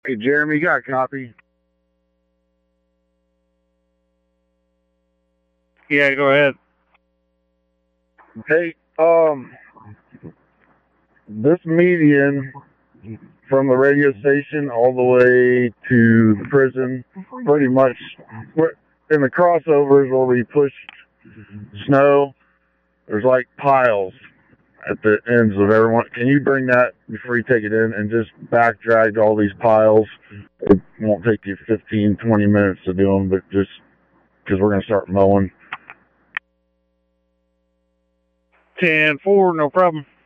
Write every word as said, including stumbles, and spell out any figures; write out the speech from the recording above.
Hey, Jeremy, you got a copy? Yeah, go ahead. Hey, um, this median from the radio station all the way to the prison, pretty much in the crossovers where we pushed snow, there's like piles at the ends of everyone. Can you bring that before you take it in and just back drag all these piles? It won't take you fifteen, twenty minutes to do them, but just because we're going to start mowing. ten four, no problem.